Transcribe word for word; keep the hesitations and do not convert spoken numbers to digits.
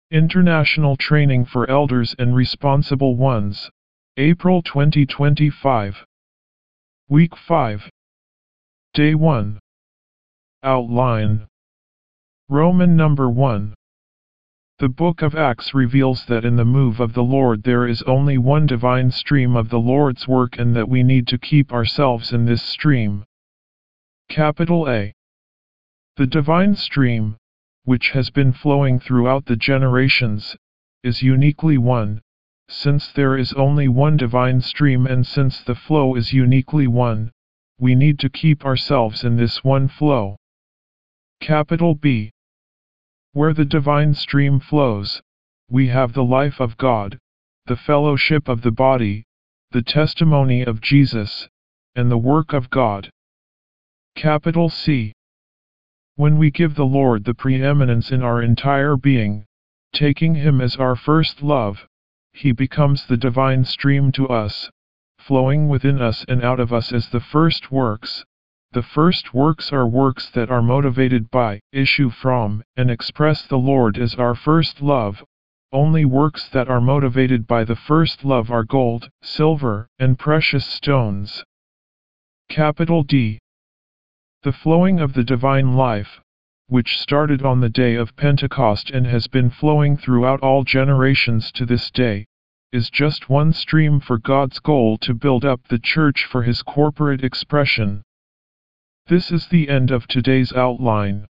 International Training for Elders and Responsible Ones, April twenty twenty-five. Week five. Day one. Outline. Roman number one. The Book of Acts reveals that in the move of the Lord there is only one divine stream of the Lord's work and that we need to keep ourselves in this stream. Capital A. The divine stream, which has been flowing throughout the generations, is uniquely one, since there is only one divine stream and since the flow is uniquely one, we need to keep ourselves in this one flow. Capital B. Where the divine stream flows, we have the life of God, the fellowship of the body, the testimony of Jesus, and the work of God. Capital C. When we give the Lord the preeminence in our entire being, taking Him as our first love, He becomes the divine stream to us, flowing within us and out of us as the first works. The first works are works that are motivated by, issue from, and express the Lord as our first love. Only works that are motivated by the first love are gold, silver, and precious stones. Capital D. The flowing of the divine life, which started on the day of Pentecost and has been flowing throughout all generations to this day, is just one stream for God's goal to build up the church for His corporate expression. This is the end of today's outline.